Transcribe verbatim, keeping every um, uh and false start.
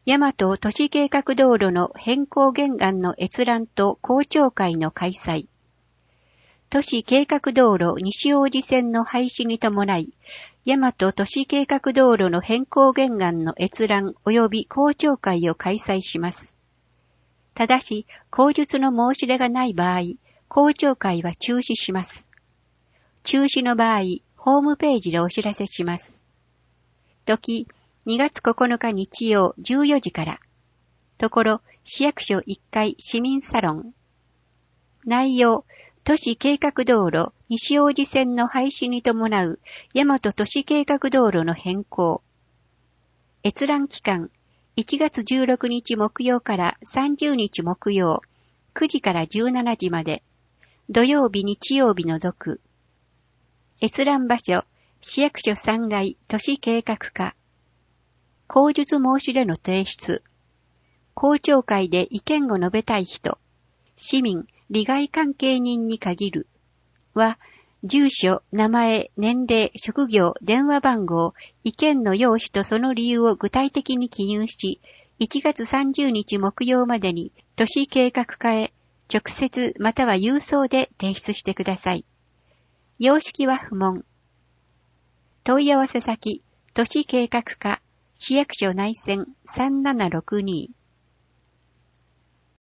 大和都市計画道路の変更原案の閲覧と公聴会の開催。都市計画道路西大路線の廃止に伴い、大和都市計画道路の変更原案の閲覧及び公聴会を開催します。ただし、口述の申し出がない場合、公聴会は中止します。中止の場合、ホームページでお知らせします。時、にがつここのか日曜じゅうよじから。ところ、市役所いっかい市民サロン。内容、都市計画道路西大路線の廃止に伴う大和都市計画道路の変更。閲覧期間、いちがつじゅうろくにち木曜からさんじゅうにち木曜、くじからじゅうしちじまで、土曜日日曜日除く。閲覧場所、市役所さんがい都市計画課。口述申し出の提出。公聴会で意見を述べたい人、市民、利害関係人に限る。は、住所、名前、年齢、職業、電話番号、意見の要旨とその理由を具体的に記入し、いちがつさんじゅうにち木曜までに都市計画課へ直接または郵送で提出してください。様式は不問。問い合わせ先、都市計画課、市役所内線さんななろくに。